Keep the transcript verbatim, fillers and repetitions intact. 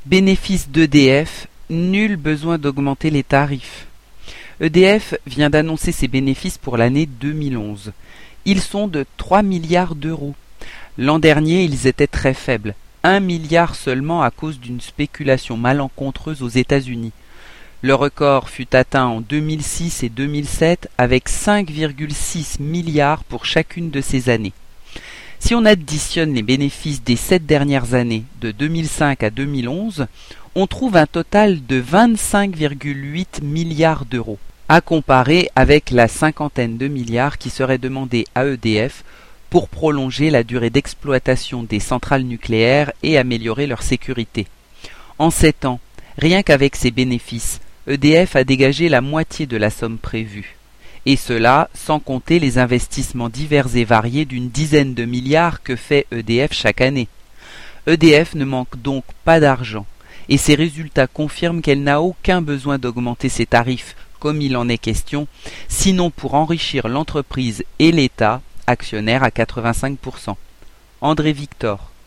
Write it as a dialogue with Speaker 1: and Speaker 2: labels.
Speaker 1: Bénéfice d'E D F, nul besoin d'augmenter les tarifs. E D F vient d'annoncer ses bénéfices pour l'année deux mille onze. Ils sont de trois milliards d'euros. L'an dernier, ils étaient très faibles, un milliard seulement à cause d'une spéculation malencontreuse aux États-Unis. Le record fut atteint en deux mille six et deux mille sept avec cinq virgule six milliards pour chacune de ces années. Si on additionne les bénéfices des sept dernières années, de deux mille cinq à deux mille onze, on trouve un total de vingt-cinq virgule huit milliards d'euros, à comparer avec la cinquantaine de milliards qui seraient demandés à E D F pour prolonger la durée d'exploitation des centrales nucléaires et améliorer leur sécurité. En sept ans, rien qu'avec ces bénéfices, E D F a dégagé la moitié de la somme prévue. Et cela sans compter les investissements divers et variés d'une dizaine de milliards que fait E D F chaque année. E D F ne manque donc pas d'argent, et ses résultats confirment qu'elle n'a aucun besoin d'augmenter ses tarifs, comme il en est question, sinon pour enrichir l'entreprise et l'État, actionnaire à quatre-vingt-cinq pour cent. André Victor.